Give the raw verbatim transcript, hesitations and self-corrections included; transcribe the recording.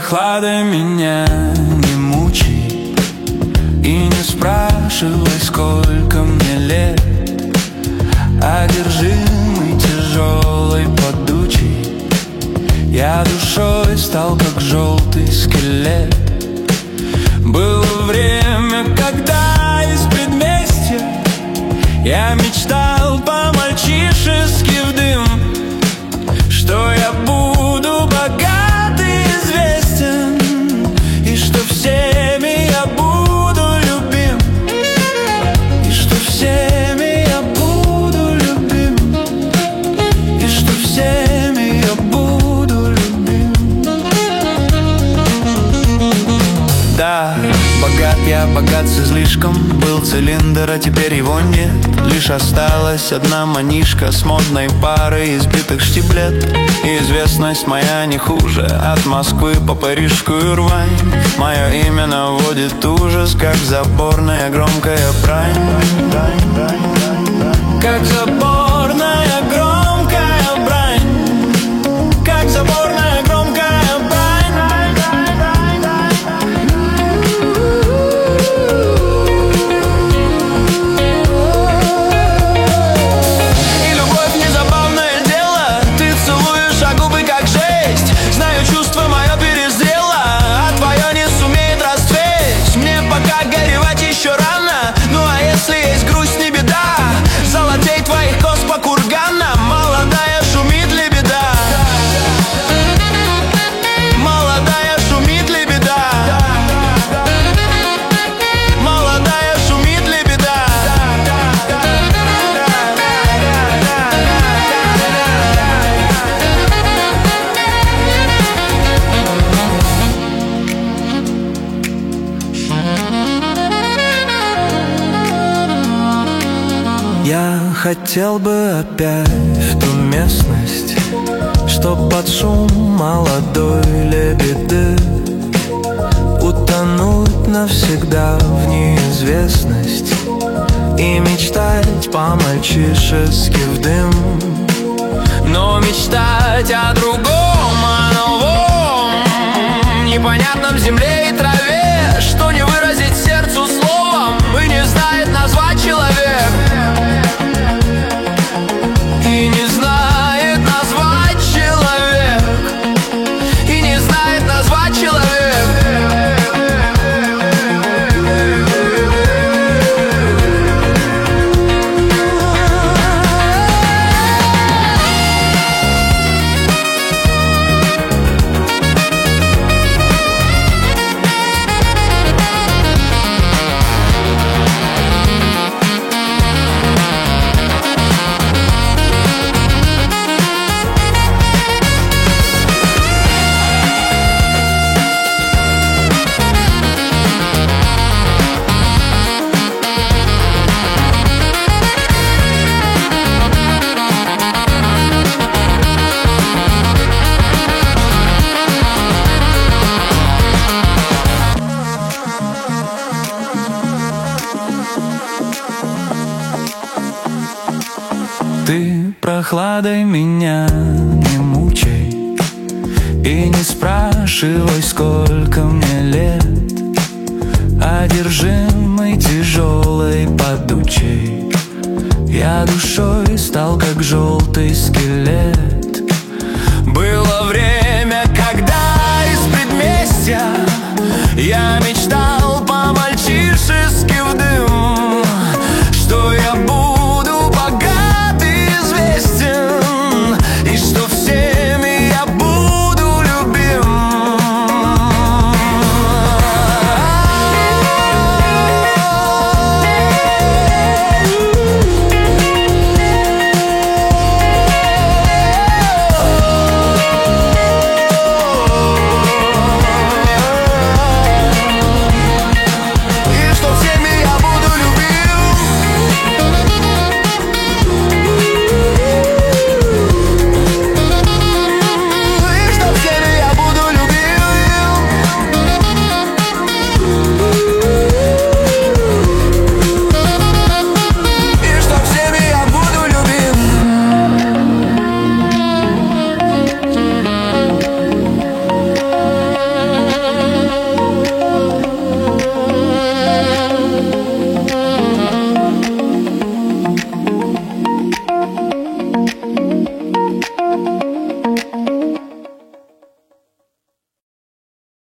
прохладой меня не мучай и не спрашивай, сколько мне лет. Одержимый тяжелой подучей, я душой стал как желтый скелет. Было время, когда из предместья я мечтал по-мальчишески в дым, что я буду богат и известен, и что всеми я буду любим, и что всеми я буду любим, и что всеми я буду любим. Да, богат я, богат с излишком. Был цилиндр, а теперь его нет. Лишь осталась одна манишка с модной парой избитых штиблет. И известность моя не хуже от Москвы по парижскую рвань. Мое имя наводит ужас, как заборная громкая брань. Как заборная громкая брань. Как заборная громкая брань. Я хотел бы опять в ту местность, чтоб под шум молодой лебеды утонуть навсегда в неизвестность и мечтать по-мальчишески в дым. Но мечтать о другом, о новом, непонятном земле и траве, что не выразить сердцу словом и не знает назвать человек. И не знает назвать человек. И не знает назвать человек. Ты прохладой меня не мучай и не спрашивай, сколько мне лет. Одержимый тяжелой подучей, я душой стал как желтый скелет.